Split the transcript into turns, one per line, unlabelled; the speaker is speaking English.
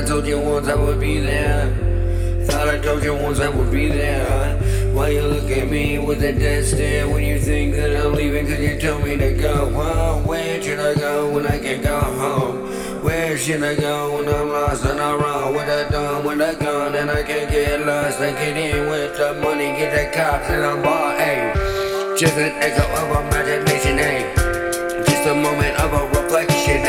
told you once I would be there. Thought I told you once I would be there. Why you look at me with a dead stare when you think that I'm leaving? Cause you told me to go home. Where should I go when I can't go home? Where should I go when I'm lost and I'm wrong? With a done, with a gun, and I can't get lost. I get in with the money, get the cops, and I'm bought, ayy. Just an echo of imagination, ayy. Just a moment of a reflection.